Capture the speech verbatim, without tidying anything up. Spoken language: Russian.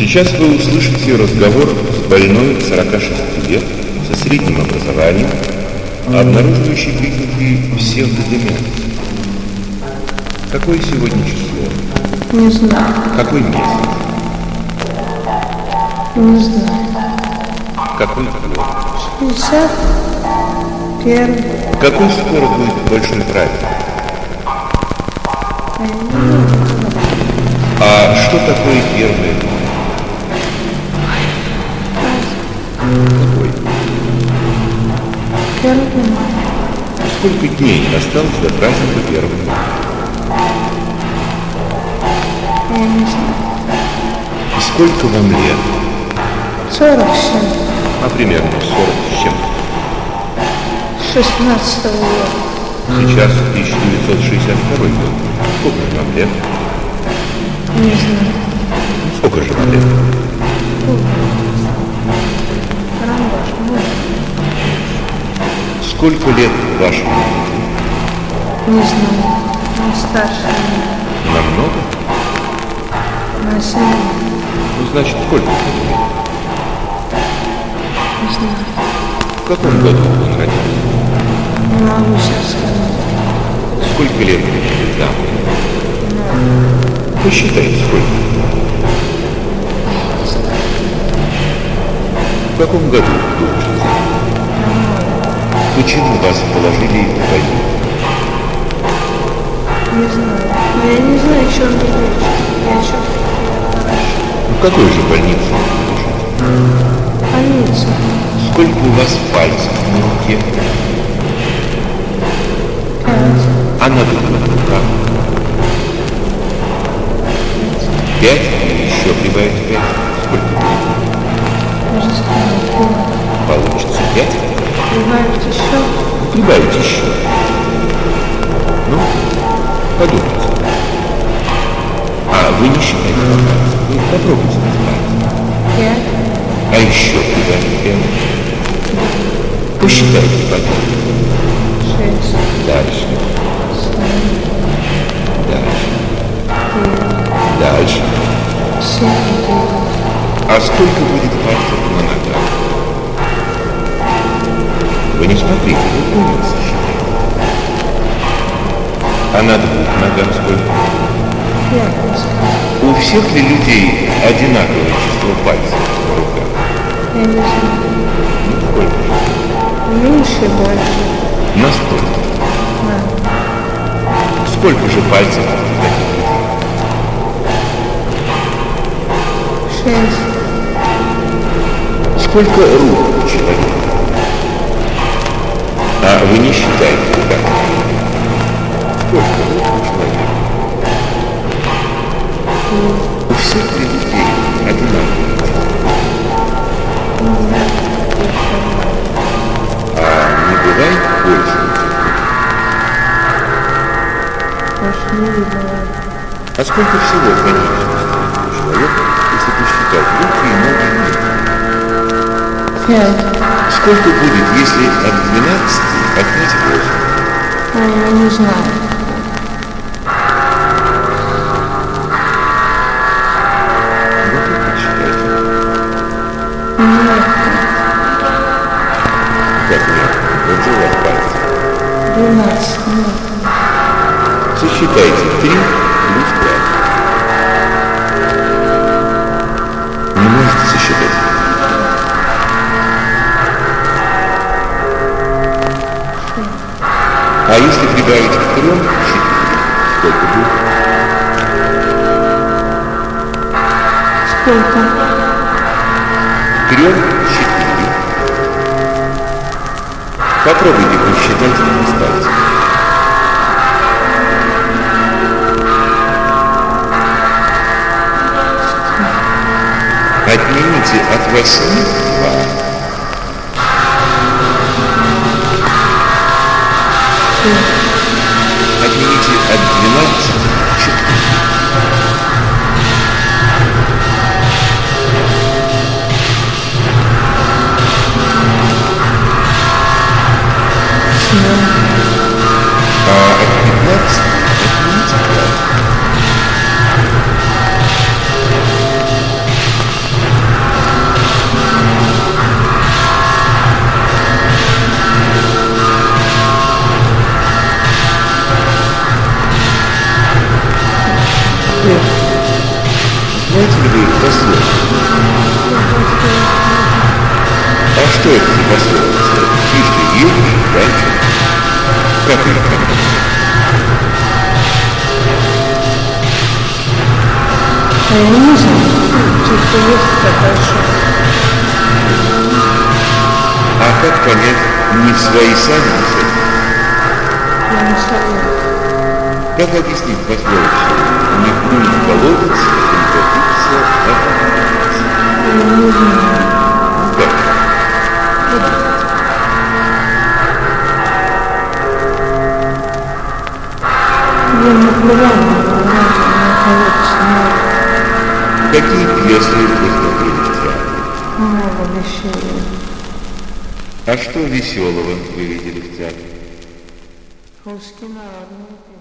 Сейчас вы услышите разговор с больной сорока шести лет со средним образованием, обнаруживающий признаки псевдодеменции. Какое сегодня число? Не знаю. Какой месяц? Не знаю. Какой год? шестьдесят первый. Какой скоро будет большой праздник? А что такое первое? Какой? Первый мая. Сколько дней осталось до праздника первого мая? Я не знаю. Сколько вам лет? сорок семь. А примерно сорок с чем? шестнадцатого года. Сейчас тысяча девятьсот шестьдесят второй год. Сколько же вам лет? Не знаю. Сколько же вам лет? Карандаш, можно? Сколько лет вашему мужу? Не знаю. Он старше меня. Намного? На семь лет. Ну, значит, сколько ему лет? Не знаю. В каком году он родился? Не могу сейчас сказать. Сколько лет вы были замужем? Посчитайте, сколько. В каком году вы вышли замуж? Почему вас положили в больницу? Не знаю. Но я не знаю, что он лечит. Я что-то хорошо. В какой же больнице вы лежите? Больница. Сколько у вас пальцев на руке? Пять. А на других руках? Пять и еще прибавить пять. Сколько будет? Можно сказать, Получится пять? прибавить еще. Прибавить еще. Ну, подумайте. А вы не считаете по пальцам? Вы попробуйте назвать. Пять. А еще прибавить пять. Посчитайте потом. Шесть. Дальше. Семь. Дальше. Девять. Дальше. Семь. Девять. А сколько будет пальцев на ногах? Вы не смотрите, вы помните сосчитайте. А на двух ногах сколько? Пять. У всех ли людей одинаковое число пальцев в руках? Я не знаю. Ну, сколько же? Меньше и больше. Настолько. Да. Сколько же пальцев у таких людей? Шесть. Сколько рук у человека? А вы не считаете руками? Сколько рук у человека? У всех ли людей одинаковые пальцы? А не бывает больше? Больше не видно. А сколько всего конечностей у человека, если посчитать руки и ноги вместе? Пять. Сколько будет, если от двенадцати отнять восемь? А я не знаю. Вот и подсчитайте. Нет. Как нет? Вот же у вас пальцы. Двенадцать. Нет. Сосчитайте три плюс пять. Не можете сосчитать? А если прибавить к трем четыре, сколько будет? Сколько? Трем четыре. Попробуйте посчитать с пальцем. Отнимите от восьми два. Отнимите от двенадцати четыре. А от пятнадцати отнимите пять. знаете ли вы пословицу? А что это за пословица? Тише едешь, дальше. Как ее понять? А я не знаю, типа есть такая шутка. А как понять, не в свои сани дышать? Я не согласна. Как объяснить пословицу? Не плюнь в колодец, прекратится, а понравится. Я не знаю. Как? Я не плевала, но на колодец нет. Какие пьесы вы смотрели в театре? Много вещей. А что веселого вы видели в театре? Русские народные песни.